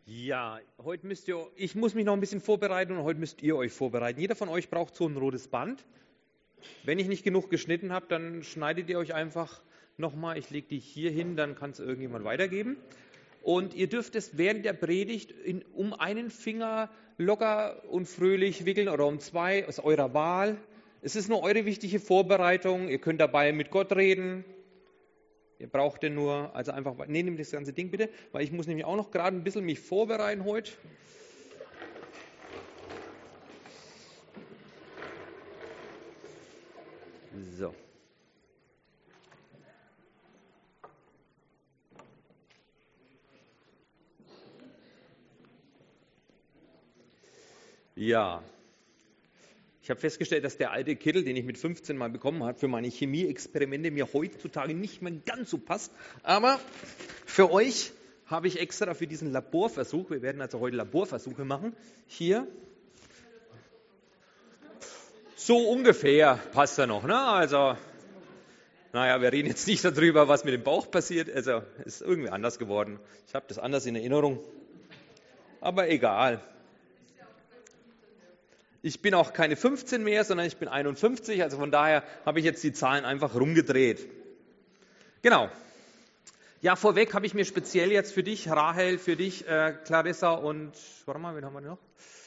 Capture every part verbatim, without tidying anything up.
Ja, heute müsst ihr, ich muss mich noch ein bisschen vorbereiten und heute müsst ihr euch vorbereiten. Jeder von euch braucht so ein rotes Band. Wenn ich nicht genug geschnitten habe, dann schneidet ihr euch einfach nochmal. Ich lege die hier hin, dann kann es irgendjemand weitergeben. Und ihr dürft es während der Predigt in, um einen Finger locker und fröhlich wickeln oder um zwei, aus eurer Wahl. Es ist nur eure wichtige Vorbereitung. Ihr könnt dabei mit Gott reden. Ihr braucht den nur, also einfach, nee, nehmt das ganze Ding bitte, weil ich muss nämlich auch noch gerade ein bisschen mich vorbereiten heute. So. Ja. Ich habe festgestellt, dass der alte Kittel, den ich mit fünfzehn mal bekommen habe, für meine Chemieexperimente mir heutzutage nicht mehr ganz so passt. Aber für euch habe ich extra für diesen Laborversuch, wir werden also heute Laborversuche machen, hier, so ungefähr passt er noch. Ne? Also, naja, wir reden jetzt nicht darüber, was mit dem Bauch passiert. Also, ist irgendwie anders geworden. Ich habe das anders in Erinnerung. Aber egal. Ich bin auch keine fünfzehn mehr, sondern ich bin einundfünfzig, also von daher habe ich jetzt die Zahlen einfach rumgedreht. Genau. Ja, vorweg habe ich mir speziell jetzt für dich, Rahel, für dich, äh, Clarissa und, warte mal, wen haben wir noch?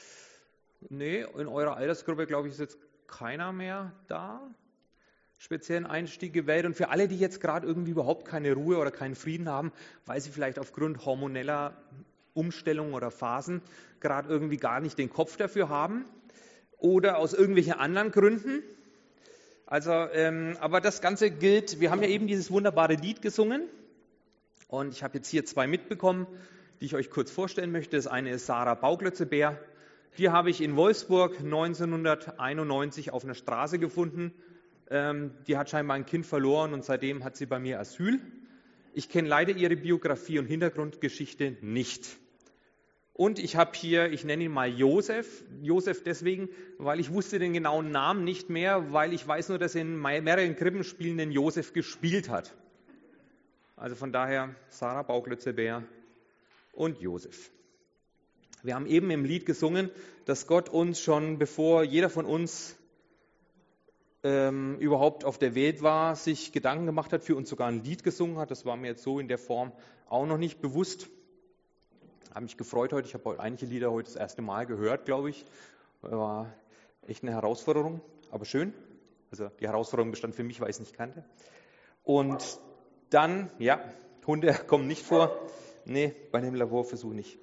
Nee, in eurer Altersgruppe, glaube ich, ist jetzt keiner mehr da. Speziellen Einstieg gewählt und für alle, die jetzt gerade irgendwie überhaupt keine Ruhe oder keinen Frieden haben, weil sie vielleicht aufgrund hormoneller Umstellungen oder Phasen gerade irgendwie gar nicht den Kopf dafür haben. Oder aus irgendwelchen anderen Gründen. Also, ähm, aber das Ganze gilt, wir haben ja eben dieses wunderbare Lied gesungen und ich habe jetzt hier zwei mitbekommen, die ich euch kurz vorstellen möchte. Das eine ist Sarah Bauklötzebeer. Die habe ich in Wolfsburg neunzehnhunderteinundneunzig auf einer Straße gefunden. Ähm, die hat scheinbar ein Kind verloren und seitdem hat sie bei mir Asyl. Ich kenne leider ihre Biografie und Hintergrundgeschichte nicht. Und ich habe hier, ich nenne ihn mal Josef, Josef deswegen, weil ich wusste den genauen Namen nicht mehr, weil ich weiß nur, dass er in mehreren Krippenspielen den Josef gespielt hat. Also von daher Sarah Bauklötzebeer und Josef. Wir haben eben im Lied gesungen, dass Gott uns schon, bevor jeder von uns ähm, überhaupt auf der Welt war, sich Gedanken gemacht hat, für uns sogar ein Lied gesungen hat. Das war mir jetzt so in der Form auch noch nicht bewusst. Ich habe mich gefreut heute, ich habe einige Lieder heute das erste Mal gehört, glaube ich. War echt eine Herausforderung, aber schön. Also die Herausforderung bestand für mich, weil ich es nicht kannte. Und dann, ja, Hunde kommen nicht vor. Nee, bei dem Laborversuch nicht.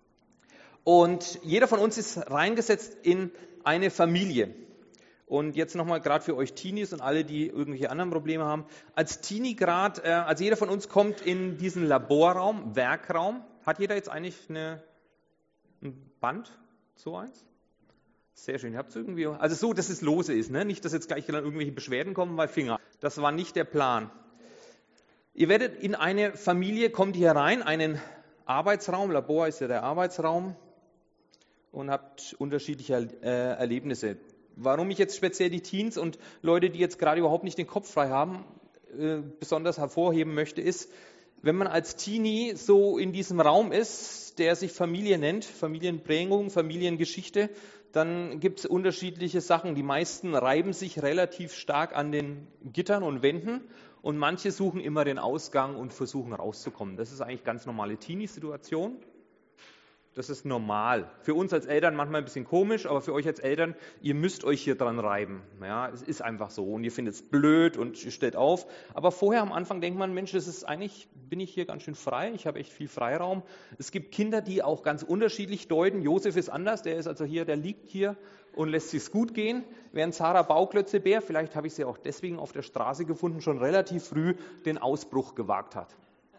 Und jeder von uns ist reingesetzt in eine Familie. Und jetzt nochmal gerade für euch Teenies und alle, die irgendwelche anderen Probleme haben. Als Teenie gerade, äh, also jeder von uns kommt in diesen Laborraum, Werkraum. Hat jeder jetzt eigentlich eine, ein Band, so eins? Sehr schön. Ihr habt irgendwie, also so, dass es lose ist, ne? Nicht, dass jetzt gleich dann irgendwelche Beschwerden kommen bei Finger. Das war nicht der Plan. Ihr werdet in eine Familie, kommt hier rein, einen Arbeitsraum, Labor ist ja der Arbeitsraum, und habt unterschiedliche äh, Erlebnisse. Warum ich jetzt speziell die Teens und Leute, die jetzt gerade überhaupt nicht den Kopf frei haben, äh, besonders hervorheben möchte, ist, wenn man als Teenie so in diesem Raum ist, der sich Familie nennt, Familienprägung, Familiengeschichte, dann gibt es unterschiedliche Sachen. Die meisten reiben sich relativ stark an den Gittern und Wänden und manche suchen immer den Ausgang und versuchen rauszukommen. Das ist eigentlich ganz normale Teenie-Situation. Das ist normal. Für uns als Eltern manchmal ein bisschen komisch, aber für euch als Eltern, ihr müsst euch hier dran reiben. Ja, es ist einfach so und ihr findet es blöd und ihr steht auf. Aber vorher am Anfang denkt man, Mensch, das ist eigentlich, bin ich hier ganz schön frei, ich habe echt viel Freiraum. Es gibt Kinder, die auch ganz unterschiedlich deuten. Josef ist anders, der ist also hier, der liegt hier und lässt sich's gut gehen. Während Sarah Bauklötzebeer, vielleicht habe ich sie auch deswegen auf der Straße gefunden, schon relativ früh den Ausbruch gewagt hat.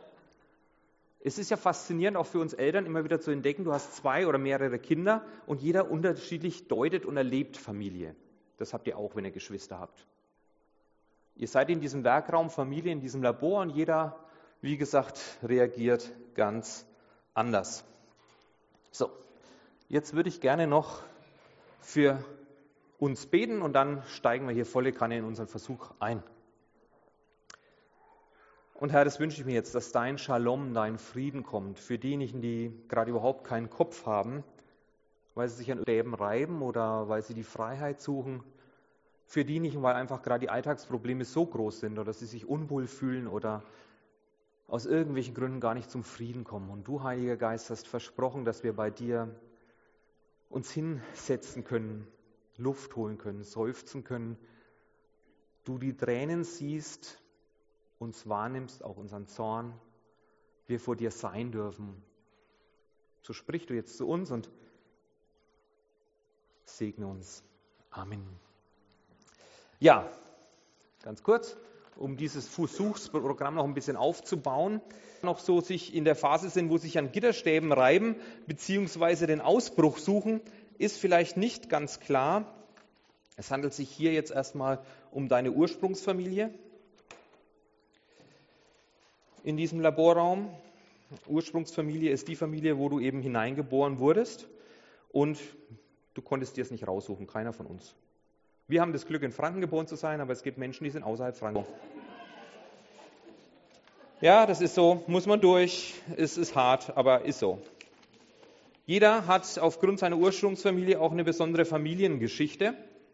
Es ist ja faszinierend, auch für uns Eltern immer wieder zu entdecken, du hast zwei oder mehrere Kinder und jeder unterschiedlich deutet und erlebt Familie. Das habt ihr auch, wenn ihr Geschwister habt. Ihr seid in diesem Werkraum Familie, in diesem Labor und jeder, wie gesagt, reagiert ganz anders. So, jetzt würde ich gerne noch für uns beten und dann steigen wir hier volle Kanne in unseren Versuch ein. Und Herr, das wünsche ich mir jetzt, dass dein Shalom, dein Frieden kommt für diejenigen, die gerade überhaupt keinen Kopf haben, weil sie sich an Leben reiben oder weil sie die Freiheit suchen. Für diejenigen, weil einfach gerade die Alltagsprobleme so groß sind oder sie sich unwohl fühlen oder aus irgendwelchen Gründen gar nicht zum Frieden kommen. Und du, Heiliger Geist, hast versprochen, dass wir bei dir uns hinsetzen können, Luft holen können, seufzen können. Du die Tränen siehst, uns wahrnimmst, auch unseren Zorn, wir vor dir sein dürfen. So sprich du jetzt zu uns und segne uns. Amen. Ja, ganz kurz, um dieses Versuchsprogramm noch ein bisschen aufzubauen, noch so sich in der Phase sind, wo sich an Gitterstäben reiben, beziehungsweise den Ausbruch suchen, ist vielleicht nicht ganz klar. Es handelt sich hier jetzt erstmal um deine Ursprungsfamilie in diesem Laborraum. Ursprungsfamilie ist die Familie, wo du eben hineingeboren wurdest und du konntest dir es nicht raussuchen, keiner von uns. Wir haben das Glück, in Franken geboren zu sein, aber es gibt Menschen, die sind außerhalb Franken. Ja, das ist so, muss man durch, es ist hart, aber ist so. Jeder hat aufgrund seiner Ursprungsfamilie auch eine besondere Familiengeschichte,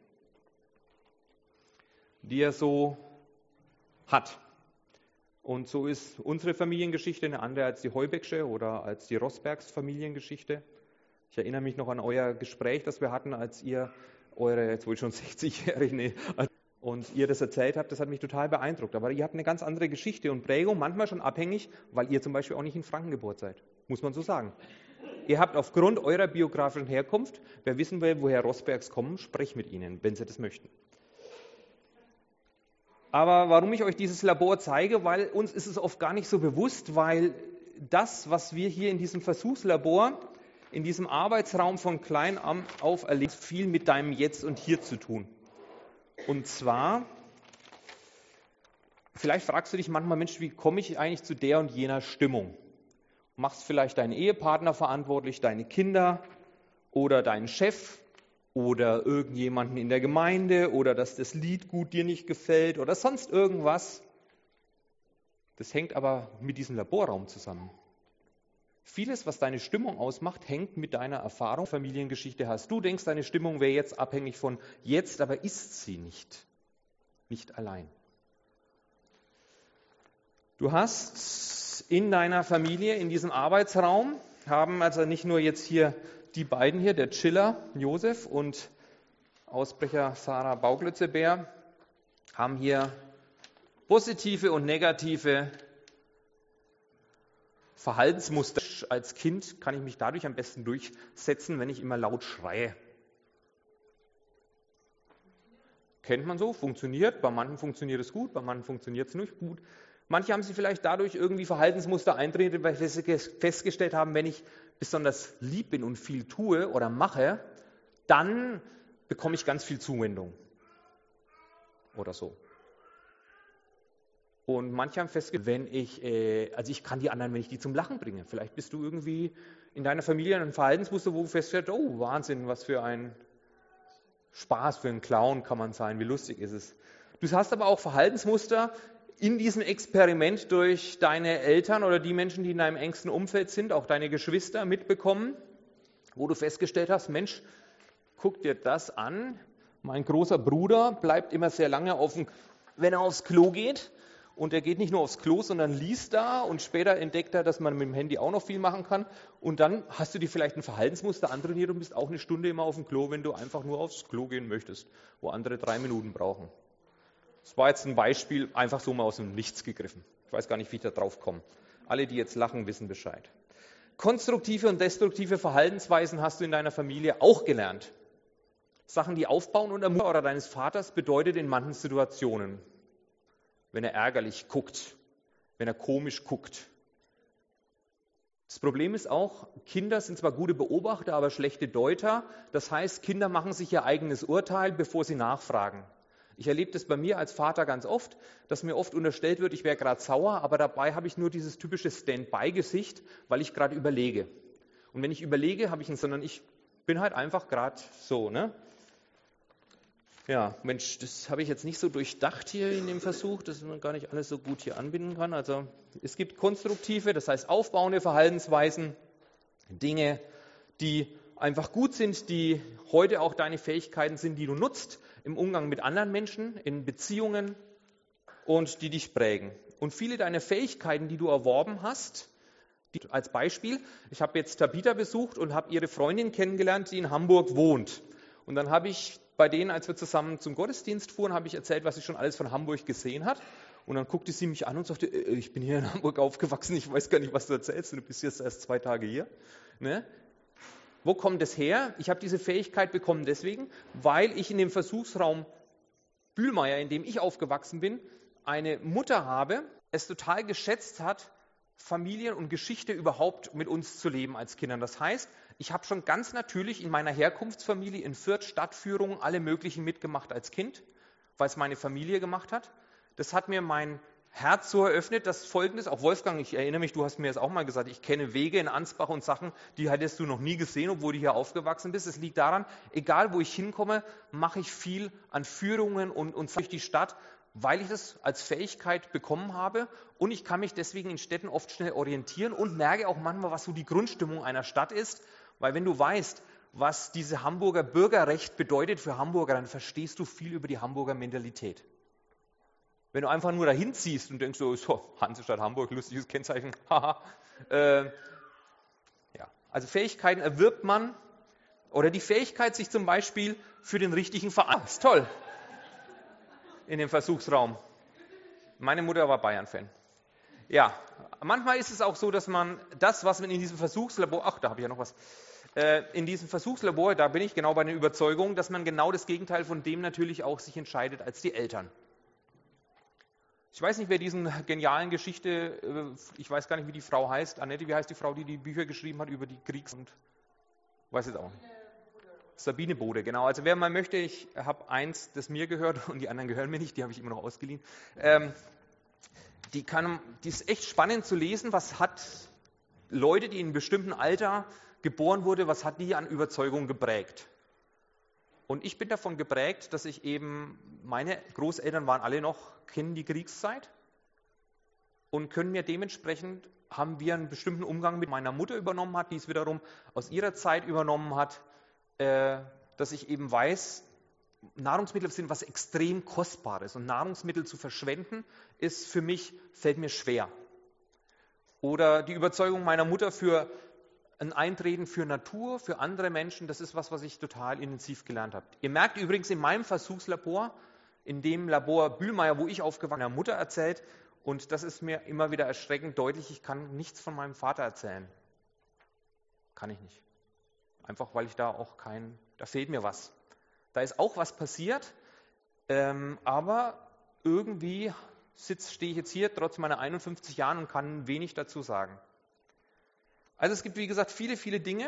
die er so hat. Und so ist unsere Familiengeschichte eine andere als die Heubecksche oder als die Rosbergs Familiengeschichte. Ich erinnere mich noch an euer Gespräch, das wir hatten, als ihr eure, jetzt wohl schon sechzigjährige, nee, und ihr das erzählt habt, das hat mich total beeindruckt. Aber ihr habt eine ganz andere Geschichte und Prägung, manchmal schon abhängig, weil ihr zum Beispiel auch nicht in Franken geboren seid. Muss man so sagen. Ihr habt aufgrund eurer biografischen Herkunft, wer wissen will, woher Rosbergs kommen, sprecht mit ihnen, wenn sie das möchten. Aber warum ich euch dieses Labor zeige, weil uns ist es oft gar nicht so bewusst, weil das, was wir hier in diesem Versuchslabor, in diesem Arbeitsraum von klein auf erleben, viel mit deinem Jetzt und Hier zu tun. Und zwar, vielleicht fragst du dich manchmal, Mensch, wie komme ich eigentlich zu der und jener Stimmung? Machst vielleicht deinen Ehepartner verantwortlich, deine Kinder oder deinen Chef oder irgendjemanden in der Gemeinde oder dass das Lied gut dir nicht gefällt oder sonst irgendwas. Das hängt aber mit diesem Laborraum zusammen. Vieles, was deine Stimmung ausmacht, hängt mit deiner Erfahrung, Familiengeschichte hast. Du denkst, deine Stimmung wäre jetzt abhängig von jetzt, aber ist sie nicht. Nicht allein. Du hast in deiner Familie, in diesem Arbeitsraum, haben also nicht nur jetzt hier die beiden hier, der Chiller Josef und Ausbrecher Sarah Bauglötzebär, haben hier positive und negative Verhaltensmuster. Als Kind kann ich mich dadurch am besten durchsetzen, wenn ich immer laut schreie. Kennt man so, funktioniert. Bei manchen funktioniert es gut, bei manchen funktioniert es nicht gut. Manche haben sich vielleicht dadurch irgendwie Verhaltensmuster eintrainiert, weil sie festgestellt haben, wenn ich besonders lieb bin und viel tue oder mache, dann bekomme ich ganz viel Zuwendung. Oder so. Und manche haben festgestellt, wenn ich, äh, also ich kann die anderen, wenn ich die zum Lachen bringe. Vielleicht bist du irgendwie in deiner Familie ein Verhaltensmuster, wo du feststellst, oh Wahnsinn, was für ein Spaß, für einen Clown kann man sein, wie lustig ist es. Du hast aber auch Verhaltensmuster in diesem Experiment durch deine Eltern oder die Menschen, die in deinem engsten Umfeld sind, auch deine Geschwister mitbekommen, wo du festgestellt hast, Mensch, guck dir das an. Mein großer Bruder bleibt immer sehr lange, auf dem, wenn er aufs Klo geht. Und er geht nicht nur aufs Klo, sondern liest da und später entdeckt er, dass man mit dem Handy auch noch viel machen kann. Und dann hast du dir vielleicht ein Verhaltensmuster antrainiert und bist auch eine Stunde immer auf dem Klo, wenn du einfach nur aufs Klo gehen möchtest, wo andere drei Minuten brauchen. Das war jetzt ein Beispiel, einfach so mal aus dem Nichts gegriffen. Ich weiß gar nicht, wie ich da drauf komme. Alle, die jetzt lachen, wissen Bescheid. Konstruktive und destruktive Verhaltensweisen hast du in deiner Familie auch gelernt. Sachen, die aufbauen und ermutigen oder deines Vaters bedeutet in manchen Situationen, wenn er ärgerlich guckt, wenn er komisch guckt. Das Problem ist auch, Kinder sind zwar gute Beobachter, aber schlechte Deuter. Das heißt, Kinder machen sich ihr eigenes Urteil, bevor sie nachfragen. Ich erlebe das bei mir als Vater ganz oft, dass mir oft unterstellt wird, ich wäre gerade sauer, aber dabei habe ich nur dieses typische Stand-by-Gesicht, weil ich gerade überlege. Und wenn ich überlege, habe ich ein, sondern ich bin halt einfach gerade so, ne? Ja, Mensch, das habe ich jetzt nicht so durchdacht hier in dem Versuch, dass man gar nicht alles so gut hier anbinden kann. Also es gibt konstruktive, das heißt aufbauende Verhaltensweisen, Dinge, die einfach gut sind, die heute auch deine Fähigkeiten sind, die du nutzt im Umgang mit anderen Menschen, in Beziehungen und die dich prägen. Und viele deiner Fähigkeiten, die du erworben hast, die, als Beispiel, ich habe jetzt Tabitha besucht und habe ihre Freundin kennengelernt, die in Hamburg wohnt. Und dann habe ich bei denen, als wir zusammen zum Gottesdienst fuhren, habe ich erzählt, was sie schon alles von Hamburg gesehen hat. Und dann guckte sie mich an und sagte, ich bin hier in Hamburg aufgewachsen, ich weiß gar nicht, was du erzählst, du bist jetzt erst zwei Tage hier. Ne? Wo kommt das her? Ich habe diese Fähigkeit bekommen deswegen, weil ich in dem Versuchsraum Bühlmeier, in dem ich aufgewachsen bin, eine Mutter habe, es total geschätzt hat, Familien und Geschichte überhaupt mit uns zu leben als Kindern. Das heißt, ich habe schon ganz natürlich in meiner Herkunftsfamilie in Fürth Stadtführungen alle möglichen mitgemacht als Kind, weil es meine Familie gemacht hat. Das hat mir mein Herz so eröffnet, dass Folgendes, auch Wolfgang, ich erinnere mich, du hast mir das auch mal gesagt, ich kenne Wege in Ansbach und Sachen, die hättest du noch nie gesehen, obwohl du hier aufgewachsen bist. Es liegt daran, egal wo ich hinkomme, mache ich viel an Führungen und, und durch die Stadt, weil ich das als Fähigkeit bekommen habe und ich kann mich deswegen in Städten oft schnell orientieren und merke auch manchmal, was so die Grundstimmung einer Stadt ist, weil wenn du weißt, was diese Hamburger Bürgerrecht bedeutet für Hamburger, dann verstehst du viel über die Hamburger Mentalität. Wenn du einfach nur dahin ziehst und denkst, so, so Hansestadt Hamburg, lustiges Kennzeichen, haha. äh, ja. Also Fähigkeiten erwirbt man, oder die Fähigkeit, sich zum Beispiel für den richtigen Verein, ist toll, in dem Versuchsraum. Meine Mutter war Bayern-Fan. Ja, manchmal ist es auch so, dass man das, was man in diesem Versuchslabor, ach, da habe ich ja noch was, äh, in diesem Versuchslabor, da bin ich genau bei der Überzeugung, dass man genau das Gegenteil von dem natürlich auch sich entscheidet als die Eltern. Ich weiß nicht, wer diesen genialen Geschichte, ich weiß gar nicht, wie die Frau heißt, Annette, wie heißt die Frau, die die Bücher geschrieben hat über die Kriegs- und, weiß jetzt auch nicht. Sabine Bode, genau. Also wer mal möchte, ich habe eins, das mir gehört und die anderen gehören mir nicht, die habe ich immer noch ausgeliehen. Ähm, die, kann, die ist echt spannend zu lesen, was hat Leute, die in einem bestimmten Alter geboren wurden, was hat die an Überzeugung geprägt? Und ich bin davon geprägt, dass ich eben, meine Großeltern waren alle noch, kennen die Kriegszeit und können mir dementsprechend, haben wir einen bestimmten Umgang mit meiner Mutter übernommen hat, die es wiederum aus ihrer Zeit übernommen hat, äh, dass ich eben weiß, Nahrungsmittel sind was extrem Kostbares und Nahrungsmittel zu verschwenden ist für mich, fällt mir schwer. Oder die Überzeugung meiner Mutter für ein Eintreten für Natur, für andere Menschen, das ist was, was ich total intensiv gelernt habe. Ihr merkt übrigens in meinem Versuchslabor, in dem Labor Bühlmeier, wo ich aufgewachsen bin, meiner Mutter erzählt, und das ist mir immer wieder erschreckend deutlich, ich kann nichts von meinem Vater erzählen. Kann ich nicht. Einfach, weil ich da auch kein, da fehlt mir was. Da ist auch was passiert, ähm, aber irgendwie sitz, stehe ich jetzt hier, trotz meiner einundfünfzig Jahren und kann wenig dazu sagen. Also es gibt, wie gesagt, viele, viele Dinge,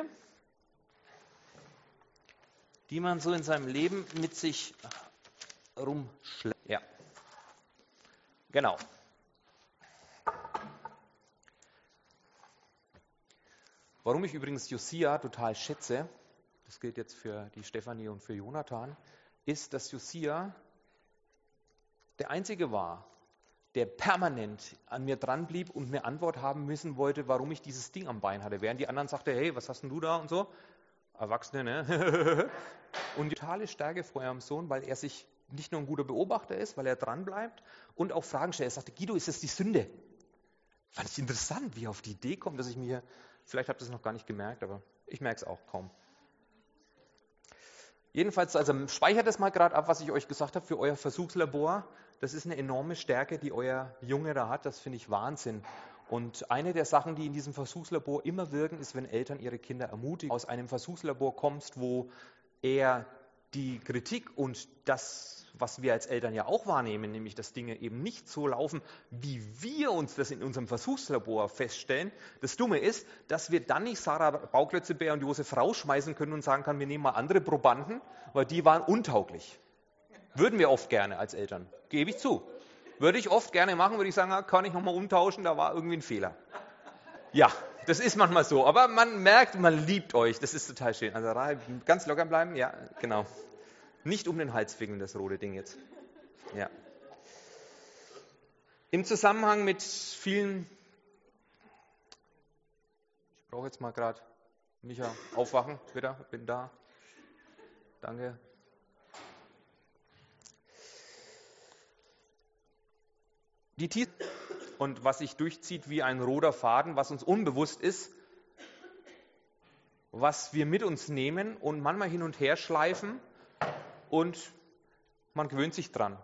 die man so in seinem Leben mit sich rumschleppt. Ja, genau. Warum ich übrigens Josia total schätze, das gilt jetzt für die Stefanie und für Jonathan, ist, dass Josia der Einzige war, der permanent an mir dran blieb und mir Antwort haben müssen wollte, warum ich dieses Ding am Bein hatte. Während die anderen sagten, hey, was hast denn du da und so? Erwachsene, ne? Und die totale Stärke vor ihrem Sohn, weil er sich nicht nur ein guter Beobachter ist, weil er dran bleibt und auch Fragen stellt. Er sagte, Guido, ist das die Sünde? Fand ich interessant, wie er auf die Idee kommt, dass ich mir, vielleicht habt ihr es noch gar nicht gemerkt, aber ich merke es auch kaum. Jedenfalls, also speichert das mal gerade ab, was ich euch gesagt habe für euer Versuchslabor. Das ist eine enorme Stärke, die euer Junge da hat. Das finde ich Wahnsinn. Und eine der Sachen, die in diesem Versuchslabor immer wirken, ist, wenn Eltern ihre Kinder ermutigen. Aus einem Versuchslabor kommst, wo er die Kritik und das, was wir als Eltern ja auch wahrnehmen, nämlich dass Dinge eben nicht so laufen, wie wir uns das in unserem Versuchslabor feststellen. Das Dumme ist, dass wir dann nicht Sarah Bauklötzebär und Josef rausschmeißen können und sagen können, wir nehmen mal andere Probanden, weil die waren untauglich. Würden wir oft gerne als Eltern, gebe ich zu. Würde ich oft gerne machen, würde ich sagen, kann ich nochmal umtauschen, da war irgendwie ein Fehler. Ja, das ist manchmal so, aber man merkt, man liebt euch, das ist total schön. Also ganz locker bleiben, ja, genau. Nicht um den Hals wickeln, das rote Ding jetzt. Ja. Im Zusammenhang mit vielen... Ich brauche jetzt mal gerade... Micha, aufwachen, bitte, bin da. Danke. Die Tiere und was sich durchzieht wie ein roter Faden, was uns unbewusst ist, was wir mit uns nehmen und manchmal hin und her schleifen und man gewöhnt sich dran.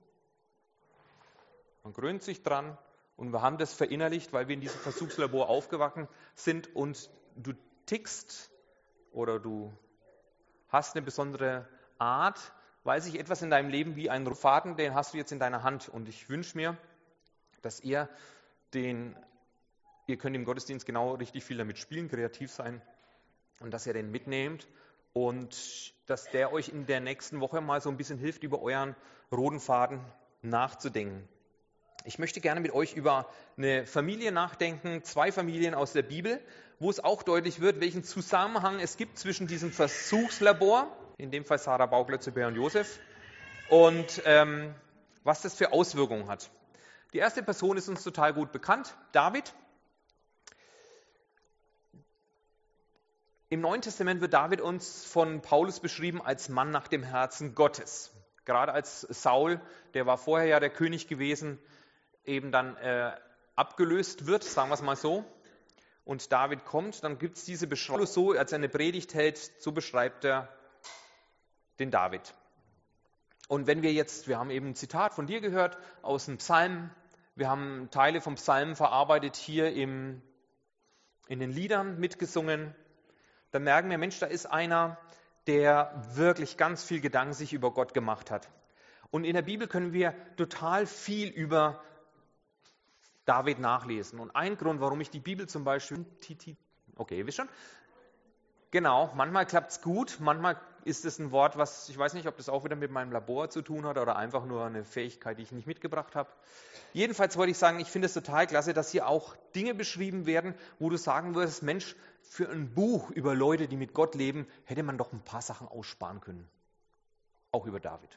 Man gewöhnt sich dran und wir haben das verinnerlicht, weil wir in diesem Versuchslabor aufgewachsen sind und du tickst oder du hast eine besondere Art, weil sich etwas in deinem Leben wie ein Faden, den hast du jetzt in deiner Hand. Und ich wünsche mir, dass ihr den, ihr könnt im Gottesdienst genau richtig viel damit spielen, kreativ sein und dass ihr den mitnehmt und dass der euch in der nächsten Woche mal so ein bisschen hilft, über euren roten Faden nachzudenken. Ich möchte gerne mit euch über eine Familie nachdenken, zwei Familien aus der Bibel, wo es auch deutlich wird, welchen Zusammenhang es gibt zwischen diesem Versuchslabor, in dem Fall Sarah Bauklötze und Josef, und ähm, was das für Auswirkungen hat. Die erste Person ist uns total gut bekannt, David. Im Neuen Testament wird David uns von Paulus beschrieben als Mann nach dem Herzen Gottes. Gerade als Saul, der war vorher ja der König gewesen, eben dann äh, abgelöst wird, sagen wir es mal so, und David kommt, dann gibt es diese Beschreibung so, als er eine Predigt hält, so beschreibt er den David. Und wenn wir jetzt, wir haben eben ein Zitat von dir gehört aus dem Psalm, wir haben Teile vom Psalm verarbeitet hier im, in den Liedern mitgesungen, dann merken wir, Mensch, da ist einer, der wirklich ganz viel Gedanken sich über Gott gemacht hat. Und in der Bibel können wir total viel über David nachlesen. Und ein Grund, warum ich die Bibel zum Beispiel... Okay, ihr wisst schon? Genau, manchmal klappt es gut, manchmal ist es ein Wort, was, ich weiß nicht, ob das auch wieder mit meinem Labor zu tun hat oder einfach nur eine Fähigkeit, die ich nicht mitgebracht habe. Jedenfalls wollte ich sagen, ich finde es total klasse, dass hier auch Dinge beschrieben werden, wo du sagen würdest, Mensch, für ein Buch über Leute, die mit Gott leben, hätte man doch ein paar Sachen aussparen können. Auch über David.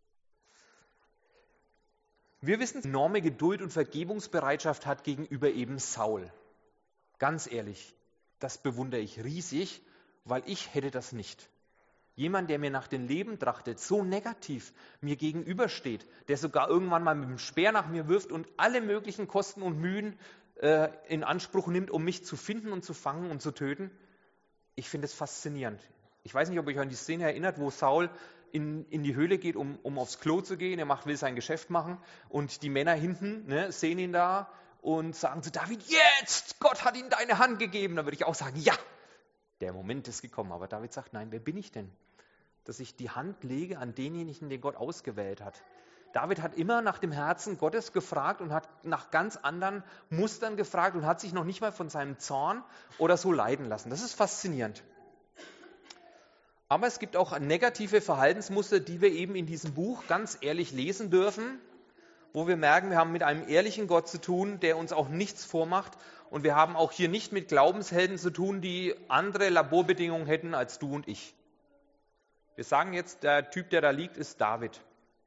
Wir wissen, dass er enorme Geduld und Vergebungsbereitschaft hat gegenüber eben Saul. Ganz ehrlich, das bewundere ich riesig, weil ich hätte das nicht. Jemand, der mir nach dem Leben trachtet, so negativ mir gegenübersteht, der sogar irgendwann mal mit dem Speer nach mir wirft und alle möglichen Kosten und Mühen äh, in Anspruch nimmt, um mich zu finden und zu fangen und zu töten. Ich finde es faszinierend. Ich weiß nicht, ob ihr euch an die Szene erinnert, wo Saul in, in die Höhle geht, um, um aufs Klo zu gehen. Er macht, will sein Geschäft machen und die Männer hinten ne, sehen ihn da und sagen zu David, jetzt, Gott hat ihm deine Hand gegeben. Da würde ich auch sagen, ja, der Moment ist gekommen. Aber David sagt, nein, wer bin ich denn? Dass ich die Hand lege an denjenigen, den Gott ausgewählt hat. David hat immer nach dem Herzen Gottes gefragt und hat nach ganz anderen Mustern gefragt und hat sich noch nicht mal von seinem Zorn oder so leiden lassen. Das ist faszinierend. Aber es gibt auch negative Verhaltensmuster, die wir eben in diesem Buch ganz ehrlich lesen dürfen, wo wir merken, wir haben mit einem ehrlichen Gott zu tun, der uns auch nichts vormacht. Und wir haben auch hier nicht mit Glaubenshelden zu tun, die andere Laborbedingungen hätten als du und ich. Wir sagen jetzt, der Typ, der da liegt, ist David.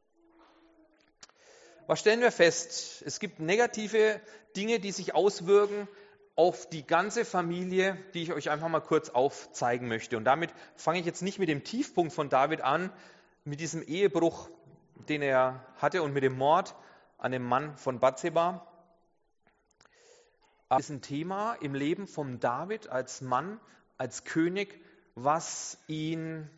Was stellen wir fest? Es gibt negative Dinge, die sich auswirken auf die ganze Familie, die ich euch einfach mal kurz aufzeigen möchte. Und damit fange ich jetzt nicht mit dem Tiefpunkt von David an, mit diesem Ehebruch, den er hatte und mit dem Mord an dem Mann von Bathseba. Aber es ist ein Thema im Leben von David als Mann, als König, was ihn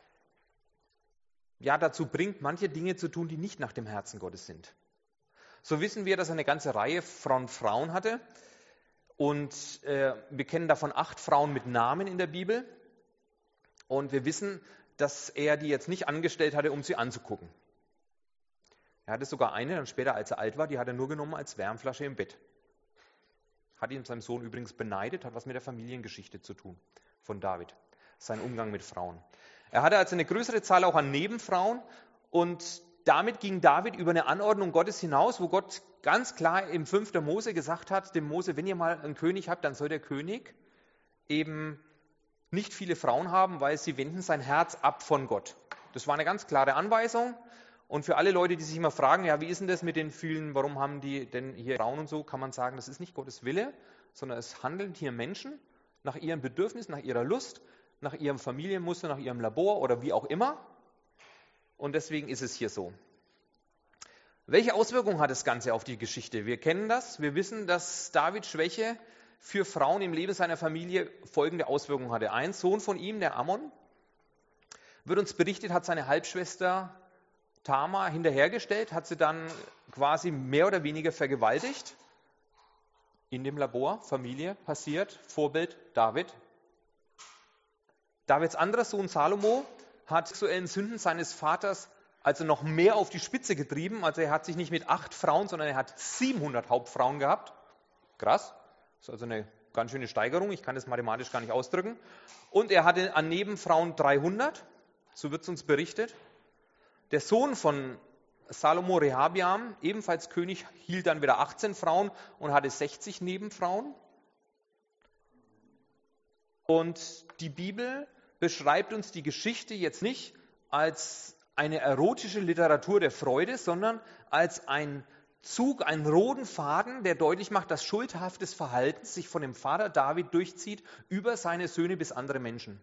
ja dazu bringt, manche Dinge zu tun, die nicht nach dem Herzen Gottes sind. So wissen wir, dass er eine ganze Reihe von Frauen hatte. Und äh, wir kennen davon acht Frauen mit Namen in der Bibel. Und wir wissen, dass er die jetzt nicht angestellt hatte, um sie anzugucken. Er hatte sogar eine, dann später, als er alt war, die hat er nur genommen als Wärmflasche im Bett. Hat ihn seinem Sohn übrigens beneidet, hat was mit der Familiengeschichte zu tun von David. Sein Umgang mit Frauen. Er hatte also eine größere Zahl auch an Nebenfrauen und damit ging David über eine Anordnung Gottes hinaus, wo Gott ganz klar im fünften Mose gesagt hat, dem Mose, wenn ihr mal einen König habt, dann soll der König eben nicht viele Frauen haben, weil sie wenden sein Herz ab von Gott. Das war eine ganz klare Anweisung. Und für alle Leute, die sich immer fragen, ja, wie ist denn das mit den vielen, warum haben die denn hier Frauen und so, kann man sagen, das ist nicht Gottes Wille, sondern es handeln hier Menschen nach ihren Bedürfnissen, nach ihrer Lust, nach ihrem Familienmuster, nach ihrem Labor oder wie auch immer. Und deswegen ist es hier so. Welche Auswirkungen hat das Ganze auf die Geschichte? Wir kennen das. Wir wissen, dass Davids Schwäche für Frauen im Leben seiner Familie folgende Auswirkungen hatte. Ein Sohn von ihm, der Ammon, wird uns berichtet, hat seine Halbschwester Tamar hinterhergestellt, hat sie dann quasi mehr oder weniger vergewaltigt. In dem Labor, Familie, passiert, Vorbild David. Davids anderer Sohn Salomo hat sexuellen Sünden seines Vaters also noch mehr auf die Spitze getrieben. Also er hat sich nicht mit acht Frauen, sondern er hat siebenhundert Hauptfrauen gehabt. Krass, das ist also eine ganz schöne Steigerung, ich kann das mathematisch gar nicht ausdrücken. Und er hatte an Nebenfrauen dreihundert, so wird es uns berichtet. Der Sohn von Salomo, Rehabiam, ebenfalls König, hielt dann wieder achtzehn Frauen und hatte sechzig Nebenfrauen. Und die Bibel beschreibt uns die Geschichte jetzt nicht als eine erotische Literatur der Freude, sondern als ein Zug, einen roten Faden, der deutlich macht, dass schuldhaftes Verhalten sich von dem Vater David durchzieht über seine Söhne bis andere Menschen.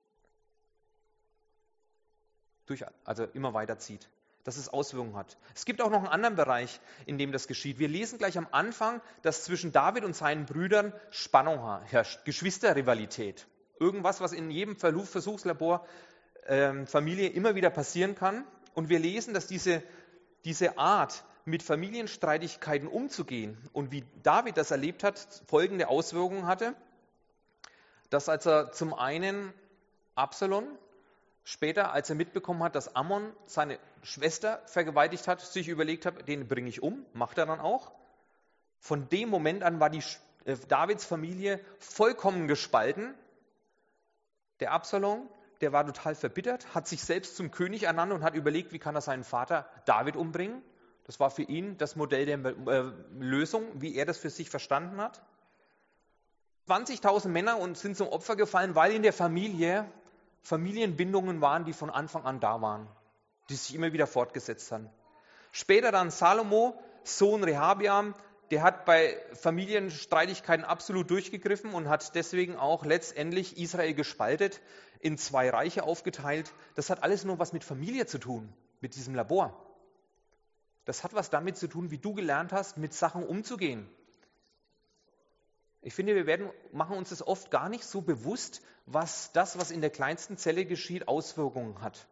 Durch, also immer weiterzieht, dass es Auswirkungen hat. Es gibt auch noch einen anderen Bereich, in dem das geschieht. Wir lesen gleich am Anfang, dass zwischen David und seinen Brüdern Spannung herrscht, Geschwisterrivalität. Irgendwas, was in jedem Versuchslabor ähm, Familie immer wieder passieren kann. Und wir lesen, dass diese, diese Art, mit Familienstreitigkeiten umzugehen und wie David das erlebt hat, folgende Auswirkungen hatte, dass als er zum einen Absalom später, als er mitbekommen hat, dass Ammon seine Schwester vergewaltigt hat, sich überlegt hat, den bringe ich um, macht er dann auch. Von dem Moment an war die äh, Davids Familie vollkommen gespalten. Der Absalom, der war total verbittert, hat sich selbst zum König ernannt und hat überlegt, wie kann er seinen Vater David umbringen. Das war für ihn das Modell der äh, Lösung, wie er das für sich verstanden hat. zwanzigtausend Männer und sind zum Opfer gefallen, weil in der Familie Familienbindungen waren, die von Anfang an da waren, die sich immer wieder fortgesetzt haben. Später dann Salomo, Sohn Rehabiam, der hat bei Familienstreitigkeiten absolut durchgegriffen und hat deswegen auch letztendlich Israel gespaltet, in zwei Reiche aufgeteilt. Das hat alles nur was mit Familie zu tun, mit diesem Labor. Das hat was damit zu tun, wie du gelernt hast, mit Sachen umzugehen. Ich finde, wir werden, machen uns das oft gar nicht so bewusst, was das, was in der kleinsten Zelle geschieht, Auswirkungen hat.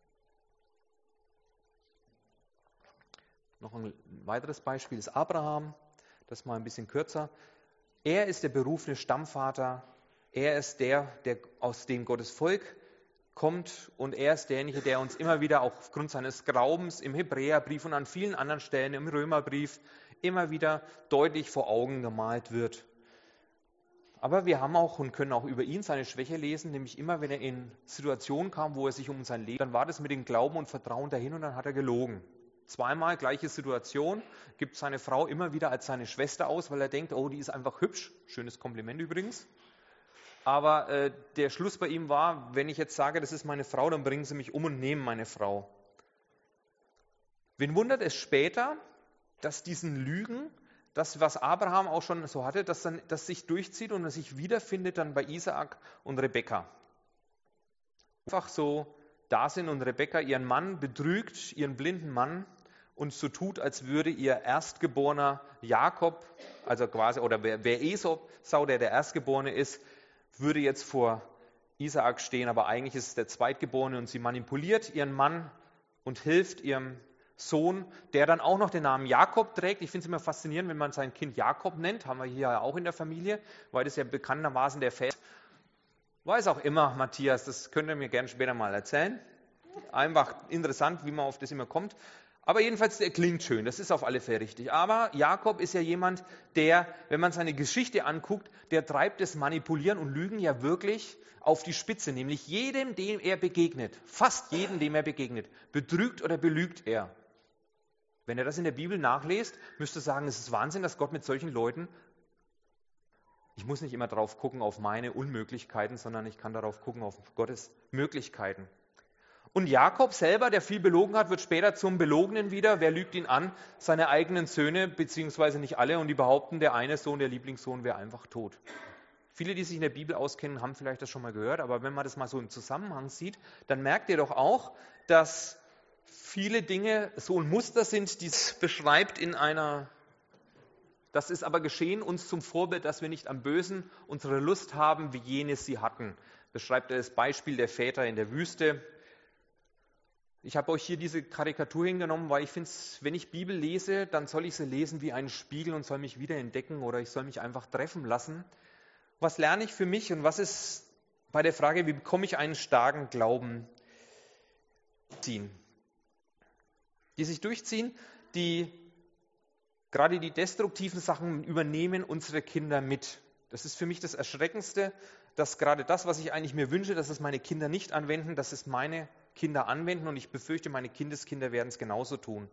Noch ein weiteres Beispiel ist Abraham, das mal ein bisschen kürzer. Er ist der berufene Stammvater, er ist der, der aus dem Gottes Volk kommt und er ist derjenige, der uns immer wieder auch aufgrund seines Glaubens im Hebräerbrief und an vielen anderen Stellen im Römerbrief immer wieder deutlich vor Augen gemalt wird. Aber wir haben auch und können auch über ihn seine Schwäche lesen, nämlich immer, wenn er in Situationen kam, wo er sich um sein Leben, dann war das mit dem Glauben und Vertrauen dahin und dann hat er gelogen. Zweimal gleiche Situation, gibt seine Frau immer wieder als seine Schwester aus, weil er denkt, oh, die ist einfach hübsch. Schönes Kompliment übrigens. Aber äh, der Schluss bei ihm war, wenn ich jetzt sage, das ist meine Frau, dann bringen sie mich um und nehmen meine Frau. Wen wundert es später, dass diesen Lügen, das, was Abraham auch schon so hatte, dass dann das sich durchzieht und es sich wiederfindet dann bei Isaak und Rebekka. Einfach so da sind und Rebekka ihren Mann betrügt, ihren blinden Mann, und so tut, als würde ihr Erstgeborener Jakob, also quasi, oder wer, wer Esau, der der Erstgeborene ist, würde jetzt vor Isaak stehen, aber eigentlich ist es der Zweitgeborene und sie manipuliert ihren Mann und hilft ihrem Sohn, der dann auch noch den Namen Jakob trägt. Ich finde es immer faszinierend, wenn man sein Kind Jakob nennt, haben wir hier ja auch in der Familie, weil das ja bekanntermaßen der Väter, weiß auch immer, Matthias, das könnt ihr mir gerne später mal erzählen. Einfach interessant, wie man auf das immer kommt. Aber jedenfalls, der klingt schön, das ist auf alle Fälle richtig. Aber Jakob ist ja jemand, der, wenn man seine Geschichte anguckt, der treibt das Manipulieren und Lügen ja wirklich auf die Spitze. Nämlich jedem, dem er begegnet, fast jedem, dem er begegnet, betrügt oder belügt er. Wenn ihr das in der Bibel nachlest, müsst ihr sagen, es ist Wahnsinn, dass Gott mit solchen Leuten, ich muss nicht immer darauf gucken auf meine Unmöglichkeiten, sondern ich kann darauf gucken auf Gottes Möglichkeiten. Und Jakob selber, der viel belogen hat, wird später zum Belogenen wieder. Wer lügt ihn an? Seine eigenen Söhne, beziehungsweise nicht alle. Und die behaupten, der eine Sohn, der Lieblingssohn, wäre einfach tot. Viele, die sich in der Bibel auskennen, haben vielleicht das schon mal gehört. Aber wenn man das mal so im Zusammenhang sieht, dann merkt ihr doch auch, dass viele Dinge so ein Muster sind, die es beschreibt in einer... Das ist aber geschehen uns zum Vorbild, dass wir nicht am Bösen unsere Lust haben, wie jene sie hatten. Beschreibt er das Beispiel der Väter in der Wüste. Ich habe euch hier diese Karikatur hingenommen, weil ich finde, wenn ich Bibel lese, dann soll ich sie lesen wie einen Spiegel und soll mich wieder entdecken oder ich soll mich einfach treffen lassen. Was lerne ich für mich und was ist bei der Frage, wie bekomme ich einen starken Glauben ziehen? Die sich durchziehen, die gerade die destruktiven Sachen übernehmen unsere Kinder mit. Das ist für mich das Erschreckendste, dass gerade das, was ich eigentlich mir wünsche, dass es meine Kinder nicht anwenden, dass es meine Kinder anwenden und ich befürchte, meine Kindeskinder werden es genauso tun.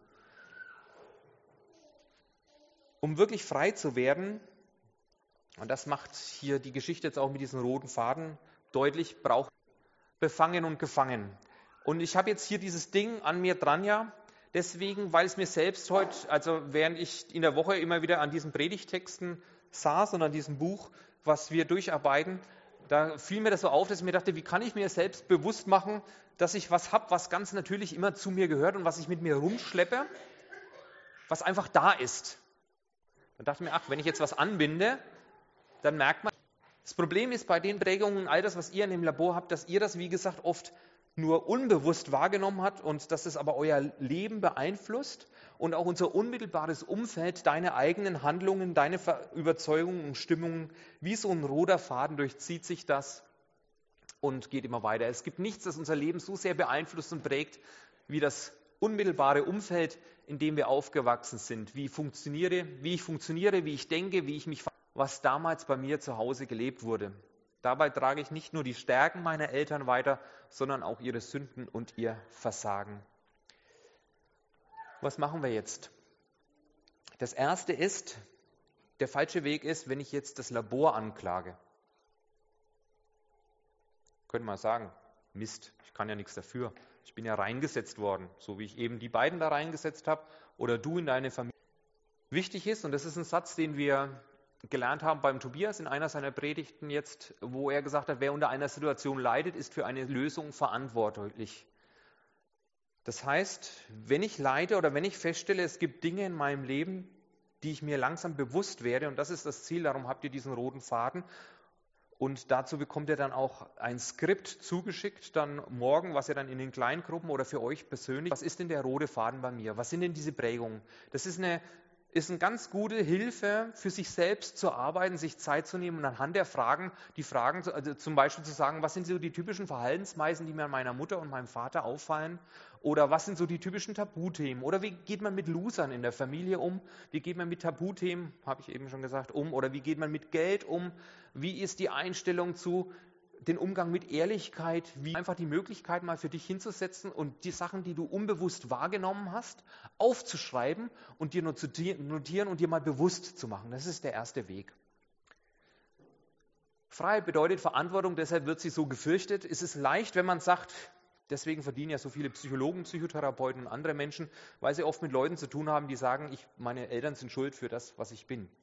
Um wirklich frei zu werden, und das macht hier die Geschichte jetzt auch mit diesem roten Faden deutlich, braucht befangen und gefangen. Und ich habe jetzt hier dieses Ding an mir dran, ja, deswegen, weil es mir selbst heute, also während ich in der Woche immer wieder an diesen Predigtexten saß und an diesem Buch, was wir durcharbeiten, da fiel mir das so auf, dass ich mir dachte, wie kann ich mir selbst bewusst machen, dass ich was habe, was ganz natürlich immer zu mir gehört und was ich mit mir rumschleppe, was einfach da ist. Dann dachte ich mir, ach, wenn ich jetzt was anbinde, dann merkt man, das Problem ist bei den Prägungen und all das, was ihr in dem Labor habt, dass ihr das, wie gesagt, oft nur unbewusst wahrgenommen habt und dass es aber euer Leben beeinflusst und auch unser unmittelbares Umfeld, deine eigenen Handlungen, deine Überzeugungen und Stimmungen, wie so ein roter Faden durchzieht sich das und geht immer weiter. Es gibt nichts, das unser Leben so sehr beeinflusst und prägt, wie das unmittelbare Umfeld, in dem wir aufgewachsen sind. Wie funktioniere, wie ich funktioniere, wie ich denke, wie ich mich, was damals bei mir zu Hause gelebt wurde. Dabei trage ich nicht nur die Stärken meiner Eltern weiter, sondern auch ihre Sünden und ihr Versagen. Was machen wir jetzt? Das Erste ist, der falsche Weg ist, wenn ich jetzt das Labor anklage. Können wir sagen, Mist, ich kann ja nichts dafür. Ich bin ja reingesetzt worden, so wie ich eben die beiden da reingesetzt habe oder du in deine Familie. Wichtig ist, und das ist ein Satz, den wir gelernt haben beim Tobias in einer seiner Predigten jetzt, wo er gesagt hat, wer unter einer Situation leidet, ist für eine Lösung verantwortlich. Das heißt, wenn ich leide oder wenn ich feststelle, es gibt Dinge in meinem Leben, die ich mir langsam bewusst werde, und das ist das Ziel, darum habt ihr diesen roten Faden, und dazu bekommt ihr dann auch ein Skript zugeschickt, dann morgen, was ihr dann in den Kleingruppen oder für euch persönlich, was ist denn der rote Faden bei mir? Was sind denn diese Prägungen? Das ist eine ist eine ganz gute Hilfe, für sich selbst zu arbeiten, sich Zeit zu nehmen und anhand der Fragen, die Fragen, also zum Beispiel zu sagen, was sind so die typischen Verhaltensweisen, die mir an meiner Mutter und meinem Vater auffallen? Oder was sind so die typischen Tabuthemen? Oder wie geht man mit Losern in der Familie um? Wie geht man mit Tabuthemen, habe ich eben schon gesagt, um? Oder wie geht man mit Geld um? Wie ist die Einstellung zu den Umgang mit Ehrlichkeit, wie einfach die Möglichkeit mal für dich hinzusetzen und die Sachen, die du unbewusst wahrgenommen hast, aufzuschreiben und dir notieren und dir mal bewusst zu machen. Das ist der erste Weg. Freiheit bedeutet Verantwortung, deshalb wird sie so gefürchtet. Es ist leicht, wenn man sagt, deswegen verdienen ja so viele Psychologen, Psychotherapeuten und andere Menschen, weil sie oft mit Leuten zu tun haben, die sagen, ich, meine Eltern sind schuld für das, was ich bin.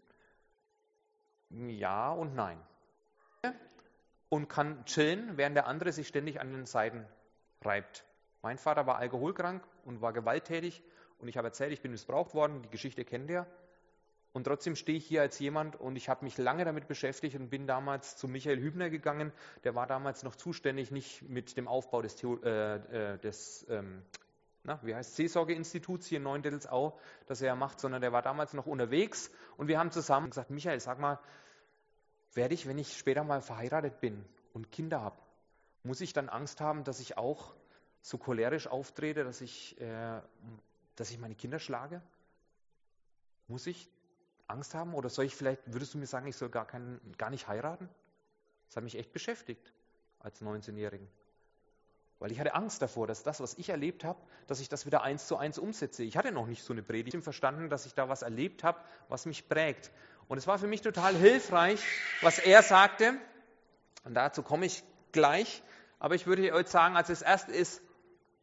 Ja und nein. Und kann chillen, während der andere sich ständig an den Seiten reibt. Mein Vater war alkoholkrank und war gewalttätig und ich habe erzählt, ich bin missbraucht worden, die Geschichte kennt ihr. Und trotzdem stehe ich hier als jemand und ich habe mich lange damit beschäftigt und bin damals zu Michael Hübner gegangen. Der war damals noch zuständig, nicht mit dem Aufbau des, Theo, äh, des ähm, na, wie heißt Seelsorgeinstituts hier in Neuendettelsau, das er ja macht, sondern der war damals noch unterwegs und wir haben zusammen gesagt, Michael, sag mal, werde ich, wenn ich später mal verheiratet bin und Kinder habe, muss ich dann Angst haben, dass ich auch so cholerisch auftrete, dass ich, äh, dass ich meine Kinder schlage? Muss ich Angst haben? Oder soll ich vielleicht, würdest du mir sagen, ich soll gar, keinen, gar nicht heiraten? Das hat mich echt beschäftigt als neunzehnjährigen. Weil ich hatte Angst davor, dass das, was ich erlebt habe, dass ich das wieder eins zu eins umsetze. Ich hatte noch nicht so eine Predigt. Ich habe verstanden, dass ich da was erlebt habe, was mich prägt. Und es war für mich total hilfreich, was er sagte. Und dazu komme ich gleich. Aber ich würde euch sagen, als das Erste ist,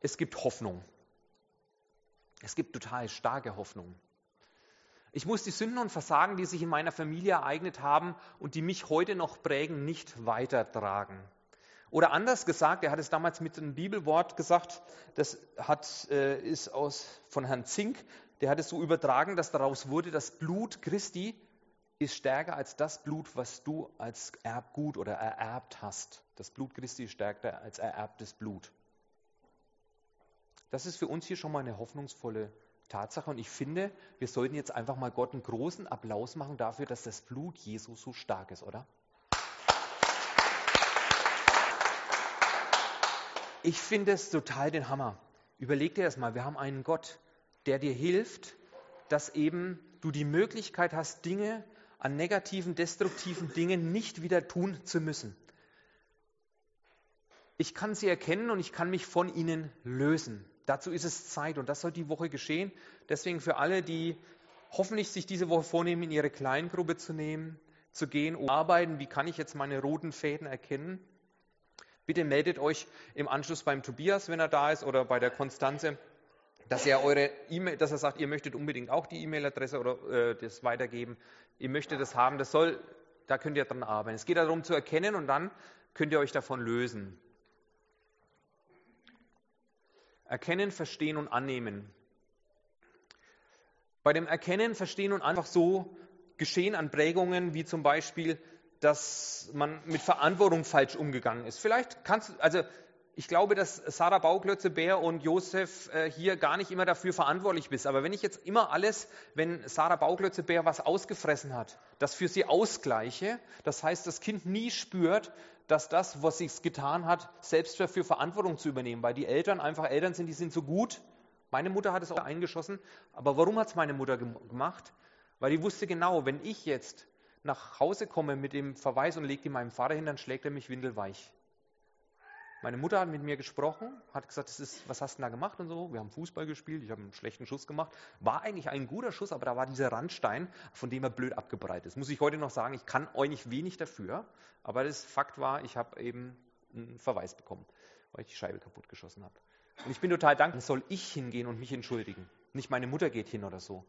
es gibt Hoffnung. Es gibt total starke Hoffnung. Ich muss die Sünden und Versagen, die sich in meiner Familie ereignet haben und die mich heute noch prägen, nicht weitertragen. Oder anders gesagt, er hat es damals mit einem Bibelwort gesagt, das hat, äh, ist aus, von Herrn Zink, der hat es so übertragen, dass daraus wurde, das Blut Christi ist stärker als das Blut, was du als Erbgut oder ererbt hast. Das Blut Christi ist stärker als ererbtes Blut. Das ist für uns hier schon mal eine hoffnungsvolle Tatsache und ich finde, wir sollten jetzt einfach mal Gott einen großen Applaus machen dafür, dass das Blut Jesu so stark ist, oder? Ich finde es total den Hammer. Überleg dir das mal, wir haben einen Gott, der dir hilft, dass eben du die Möglichkeit hast, Dinge an negativen, destruktiven Dingen nicht wieder tun zu müssen. Ich kann sie erkennen und ich kann mich von ihnen lösen. Dazu ist es Zeit und das soll die Woche geschehen. Deswegen für alle, die hoffentlich sich diese Woche vornehmen, in ihre Kleingruppe zu nehmen, zu gehen und arbeiten, wie kann ich jetzt meine roten Fäden erkennen? Bitte meldet euch im Anschluss beim Tobias, wenn er da ist, oder bei der Konstanze, dass er eure E-Mail, dass er sagt, ihr möchtet unbedingt auch die E-Mail-Adresse oder äh, das weitergeben. Ihr möchtet das haben, das soll, da könnt ihr dran arbeiten. Es geht darum zu erkennen und dann könnt ihr euch davon lösen. Erkennen, verstehen und annehmen. Bei dem Erkennen, Verstehen und einfach so geschehen an Prägungen, wie zum Beispiel, dass man mit Verantwortung falsch umgegangen ist. Vielleicht kannst du, also ich glaube, dass Sarah Bauklötze-Bär und Josef äh, hier gar nicht immer dafür verantwortlich bist. Aber wenn ich jetzt immer alles, wenn Sarah Bauklötze-Bär was ausgefressen hat, das für sie ausgleiche, das heißt, das Kind nie spürt, dass das, was sie getan hat, selbst dafür Verantwortung zu übernehmen. Weil die Eltern einfach Eltern sind, die sind so gut. Meine Mutter hat es auch eingeschossen. Aber warum hat es meine Mutter gemacht? Weil die wusste genau, wenn ich jetzt nach Hause komme mit dem Verweis und lege die meinem Vater hin, dann schlägt er mich windelweich. Meine Mutter hat mit mir gesprochen, hat gesagt, das ist, was hast du da gemacht und so. Wir haben Fußball gespielt, ich habe einen schlechten Schuss gemacht. War eigentlich ein guter Schuss, aber da war dieser Randstein, von dem er blöd abgebreitet ist. Muss ich heute noch sagen, ich kann eigentlich wenig dafür, aber das Fakt war, ich habe eben einen Verweis bekommen, weil ich die Scheibe kaputt geschossen habe. Und ich bin total dankbar, soll ich hingehen und mich entschuldigen. Nicht meine Mutter geht hin oder so.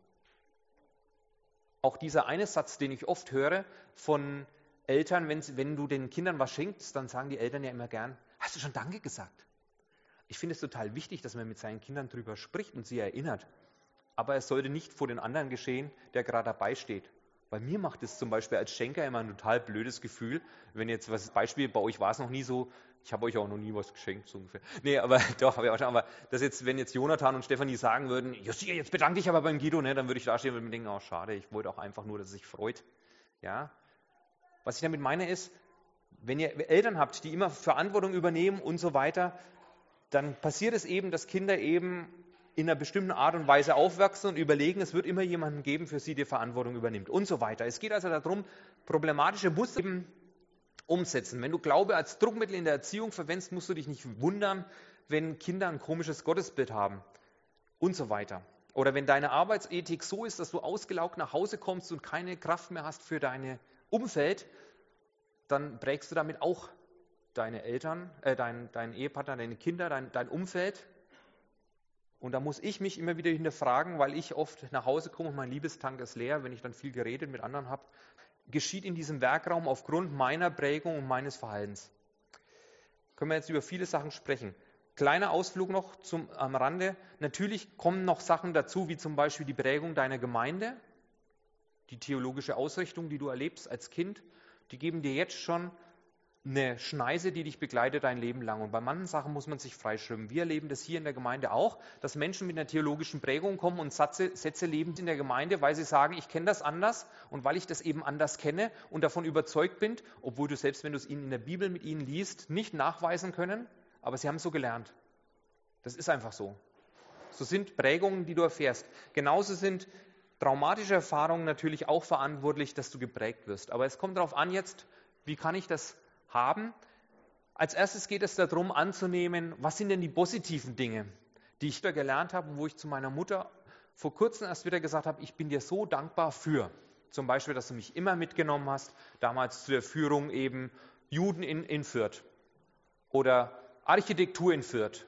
Auch dieser eine Satz, den ich oft höre von Eltern, wenn, wenn du den Kindern was schenkst, dann sagen die Eltern ja immer gern, hast du schon Danke gesagt? Ich finde es total wichtig, dass man mit seinen Kindern drüber spricht und sie erinnert. Aber es sollte nicht vor den anderen geschehen, der gerade dabei steht. Bei mir macht es zum Beispiel als Schenker immer ein total blödes Gefühl, wenn jetzt, was Beispiel, bei euch war es noch nie so, ich habe euch auch noch nie was geschenkt, so ungefähr. Nee, aber doch, habe ich auch schon, aber dass jetzt, wenn jetzt Jonathan und Stefanie sagen würden, Josia, jetzt bedanke dich aber beim Guido, ne, dann würde ich da stehen und mir denken, oh schade, ich wollte auch einfach nur, dass er sich freut. Ja. Was ich damit meine ist, wenn ihr Eltern habt, die immer Verantwortung übernehmen und so weiter, dann passiert es eben, dass Kinder eben in einer bestimmten Art und Weise aufwachsen und überlegen, es wird immer jemanden geben, für sie die Verantwortung übernimmt und so weiter. Es geht also darum, problematische Muster eben umsetzen. Wenn du Glaube als Druckmittel in der Erziehung verwendest, musst du dich nicht wundern, wenn Kinder ein komisches Gottesbild haben und so weiter. Oder wenn deine Arbeitsethik so ist, dass du ausgelaugt nach Hause kommst und keine Kraft mehr hast für dein Umfeld, dann prägst du damit auch deine Eltern, äh, deinen dein Ehepartner, deine Kinder, dein, dein Umfeld. Und da muss ich mich immer wieder hinterfragen, weil ich oft nach Hause komme und mein Liebestank ist leer, wenn ich dann viel geredet mit anderen habe, geschieht in diesem Werkraum aufgrund meiner Prägung und meines Verhaltens. Können wir jetzt über viele Sachen sprechen. Kleiner Ausflug noch zum, am Rande. Natürlich kommen noch Sachen dazu, wie zum Beispiel die Prägung deiner Gemeinde, die theologische Ausrichtung, die du erlebst als Kind. Die geben dir jetzt schon eine Schneise, die dich begleitet dein Leben lang. Und bei manchen Sachen muss man sich freischwimmen. Wir erleben das hier in der Gemeinde auch, dass Menschen mit einer theologischen Prägung kommen und Sätze, Sätze leben in der Gemeinde, weil sie sagen, ich kenne das anders und weil ich das eben anders kenne und davon überzeugt bin, obwohl du selbst, wenn du es ihnen in der Bibel mit ihnen liest, nicht nachweisen können, aber sie haben es so gelernt. Das ist einfach so. So sind Prägungen, die du erfährst. Genauso sind traumatische Erfahrungen natürlich auch verantwortlich, dass du geprägt wirst. Aber es kommt darauf an jetzt, wie kann ich das haben? Als erstes geht es darum anzunehmen, was sind denn die positiven Dinge, die ich da gelernt habe und wo ich zu meiner Mutter vor kurzem erst wieder gesagt habe, ich bin dir so dankbar für. Zum Beispiel, dass du mich immer mitgenommen hast, damals zu der Führung eben Juden in, in Fürth oder Architektur in Fürth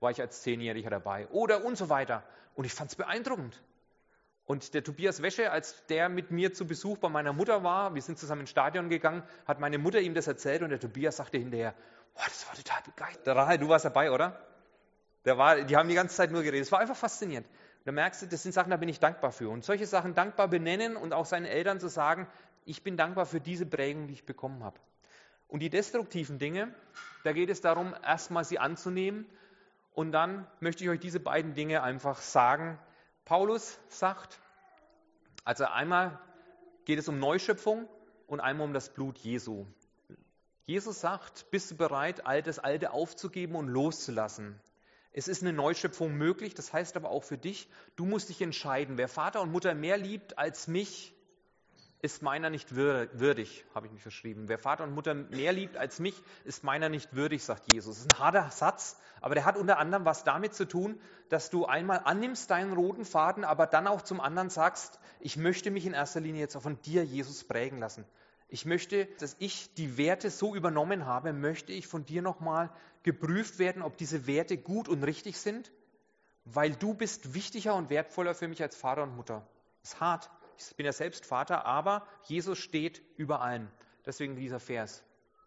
war ich als Zehnjähriger dabei. Oder und so weiter. Und ich fand es beeindruckend. Und der Tobias Wäsche, als der mit mir zu Besuch bei meiner Mutter war, wir sind zusammen ins Stadion gegangen, hat meine Mutter ihm das erzählt und der Tobias sagte hinterher, oh, das war total begeistert. Der Rahel, du warst dabei, oder? Der war, die haben die ganze Zeit nur geredet. Es war einfach faszinierend. Und da merkst du, das sind Sachen, da bin ich dankbar für. Und solche Sachen dankbar benennen und auch seinen Eltern zu sagen, ich bin dankbar für diese Prägung, die ich bekommen habe. Und die destruktiven Dinge, da geht es darum, erstmal sie anzunehmen. Und dann möchte ich euch diese beiden Dinge einfach sagen. Paulus sagt, also einmal geht es um Neuschöpfung und einmal um das Blut Jesu. Jesus sagt, bist du bereit, das Alte aufzugeben und loszulassen? Es ist eine Neuschöpfung möglich, das heißt aber auch für dich, du musst dich entscheiden. Wer Vater und Mutter mehr liebt als mich, ist meiner nicht würdig, habe ich mich verschrieben. Wer Vater und Mutter mehr liebt als mich, ist meiner nicht würdig, sagt Jesus. Das ist ein harter Satz, aber der hat unter anderem was damit zu tun, dass du einmal annimmst deinen roten Faden, aber dann auch zum anderen sagst, ich möchte mich in erster Linie jetzt auch von dir, Jesus, prägen lassen. Ich möchte, dass ich die Werte so übernommen habe, möchte ich von dir nochmal geprüft werden, ob diese Werte gut und richtig sind, weil du bist wichtiger und wertvoller für mich als Vater und Mutter. Das ist hart. Ich bin ja selbst Vater, aber Jesus steht über allen. Deswegen dieser Vers.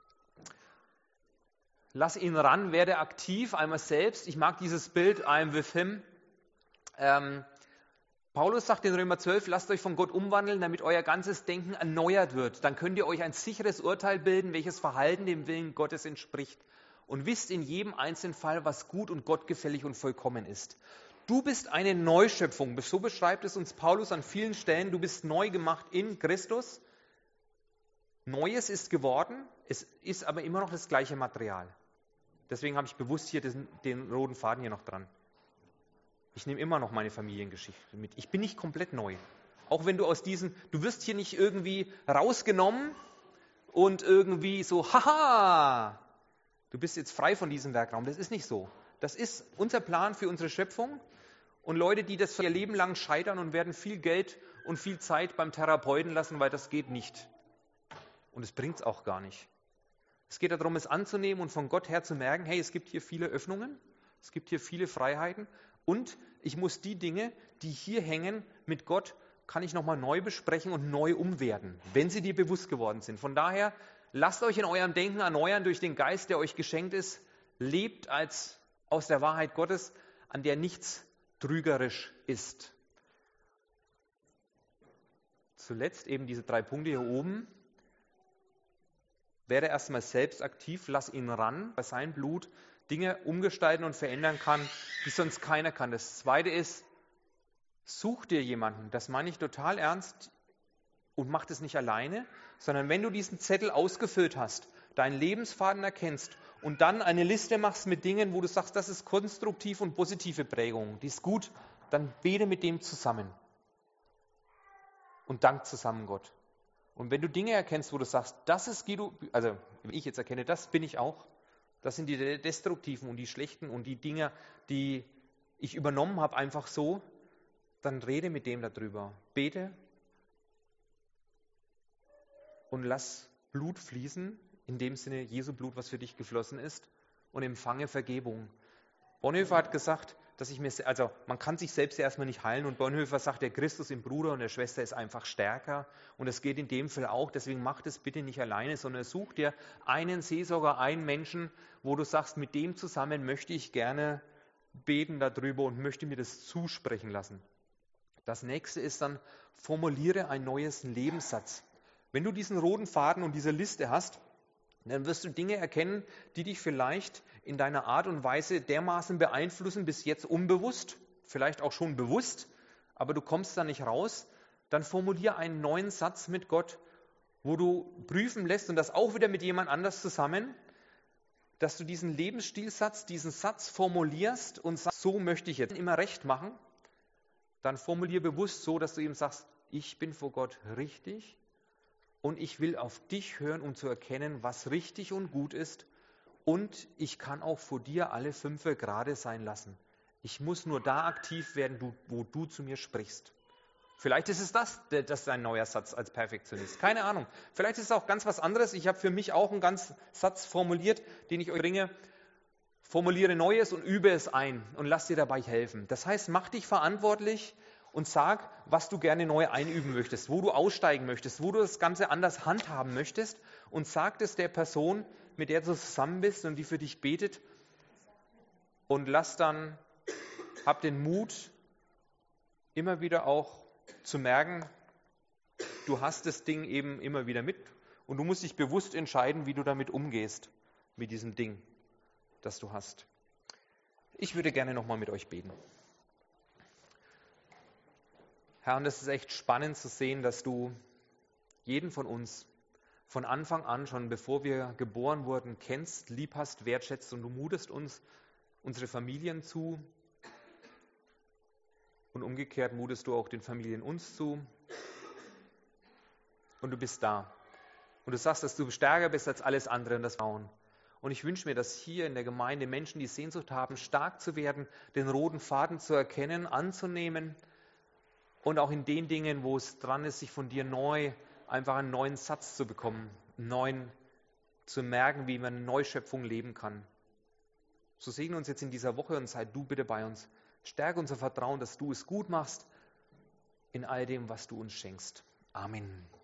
Lass ihn ran, werde aktiv, einmal selbst. Ich mag dieses Bild, I am with him. Ähm, Paulus sagt in Römer zwölf, lasst euch von Gott umwandeln, damit euer ganzes Denken erneuert wird. Dann könnt ihr euch ein sicheres Urteil bilden, welches Verhalten dem Willen Gottes entspricht. Und wisst in jedem einzelnen Fall, was gut und gottgefällig und vollkommen ist. Du bist eine Neuschöpfung, so beschreibt es uns Paulus an vielen Stellen. Du bist neu gemacht in Christus. Neues ist geworden, es ist aber immer noch das gleiche Material. Deswegen habe ich bewusst hier den, den roten Faden hier noch dran. Ich nehme immer noch meine Familiengeschichte mit. Ich bin nicht komplett neu. Auch wenn du aus diesen, du wirst hier nicht irgendwie rausgenommen und irgendwie so, haha, du bist jetzt frei von diesem Werkraum. Das ist nicht so. Das ist unser Plan für unsere Schöpfung. Und Leute, die das ihr Leben lang scheitern und werden viel Geld und viel Zeit beim Therapeuten lassen, weil das geht nicht. Und es bringt es auch gar nicht. Es geht darum, es anzunehmen und von Gott her zu merken, hey, es gibt hier viele Öffnungen, es gibt hier viele Freiheiten und ich muss die Dinge, die hier hängen, mit Gott, kann ich nochmal neu besprechen und neu umwerten, wenn sie dir bewusst geworden sind. Von daher, lasst euch in eurem Denken erneuern durch den Geist, der euch geschenkt ist. Lebt als aus der Wahrheit Gottes, an der nichts trügerisch ist. Zuletzt eben diese drei Punkte hier oben. Werde erstmal selbst aktiv, lass ihn ran, weil sein Blut Dinge umgestalten und verändern kann, die sonst keiner kann. Das Zweite ist, such dir jemanden, das meine ich total ernst und mach das nicht alleine, sondern wenn du diesen Zettel ausgefüllt hast, deinen Lebensfaden erkennst und dann eine Liste machst mit Dingen, wo du sagst, das ist konstruktiv und positive Prägung, die ist gut, dann bete mit dem zusammen und dank zusammen Gott. Und wenn du Dinge erkennst, wo du sagst, das ist Guido, also wenn ich jetzt erkenne, das bin ich auch, das sind die destruktiven und die schlechten und die Dinge, die ich übernommen habe, einfach so, dann rede mit dem darüber. Bete und lass Blut fließen, in dem Sinne Jesu Blut, was für dich geflossen ist, und empfange Vergebung. Bonhoeffer hat gesagt, dass ich mir, also man kann sich selbst ja erstmal nicht heilen und Bonhoeffer sagt, der Christus im Bruder und der Schwester ist einfach stärker und es geht in dem Fall auch, deswegen mach das bitte nicht alleine, sondern such dir einen Seelsorger, einen Menschen, wo du sagst, mit dem zusammen möchte ich gerne beten darüber und möchte mir das zusprechen lassen. Das nächste ist dann, formuliere einen neuen Lebenssatz. Wenn du diesen roten Faden und diese Liste hast, dann wirst du Dinge erkennen, die dich vielleicht in deiner Art und Weise dermaßen beeinflussen, bis jetzt unbewusst, vielleicht auch schon bewusst, aber du kommst da nicht raus. Dann formulier einen neuen Satz mit Gott, wo du prüfen lässt und das auch wieder mit jemand anders zusammen, dass du diesen Lebensstilsatz, diesen Satz formulierst und sagst, so möchte ich jetzt immer recht machen. Dann formulier bewusst so, dass du ihm sagst, ich bin vor Gott richtig. Und ich will auf dich hören, um zu erkennen, was richtig und gut ist. Und ich kann auch vor dir alle fünfe gerade sein lassen. Ich muss nur da aktiv werden, wo du zu mir sprichst. Vielleicht ist es das, das ist ein neuer Satz als Perfektionist. Keine Ahnung. Vielleicht ist es auch ganz was anderes. Ich habe für mich auch einen ganz Satz formuliert, den ich euch bringe. Formuliere Neues und übe es ein und lass dir dabei helfen. Das heißt, mach dich verantwortlich und sag, was du gerne neu einüben möchtest, wo du aussteigen möchtest, wo du das Ganze anders handhaben möchtest und sag es der Person, mit der du zusammen bist und die für dich betet und lass dann, hab den Mut, immer wieder auch zu merken, du hast das Ding eben immer wieder mit und du musst dich bewusst entscheiden, wie du damit umgehst, mit diesem Ding, das du hast. Ich würde gerne nochmal mit euch beten. Herr, und es ist echt spannend zu sehen, dass du jeden von uns von Anfang an, schon bevor wir geboren wurden, kennst, lieb hast, wertschätzt und du mutest uns unsere Familien zu und umgekehrt mutest du auch den Familien uns zu und du bist da. Und du sagst, dass du stärker bist als alles andere und das Bauen. Und ich wünsche mir, dass hier in der Gemeinde Menschen die Sehnsucht haben, stark zu werden, den roten Faden zu erkennen, anzunehmen und auch in den Dingen, wo es dran ist, sich von dir neu, einfach einen neuen Satz zu bekommen, einen neuen, zu merken, wie man eine Neuschöpfung leben kann. So segne uns jetzt in dieser Woche und sei du bitte bei uns. Stärke unser Vertrauen, dass du es gut machst in all dem, was du uns schenkst. Amen.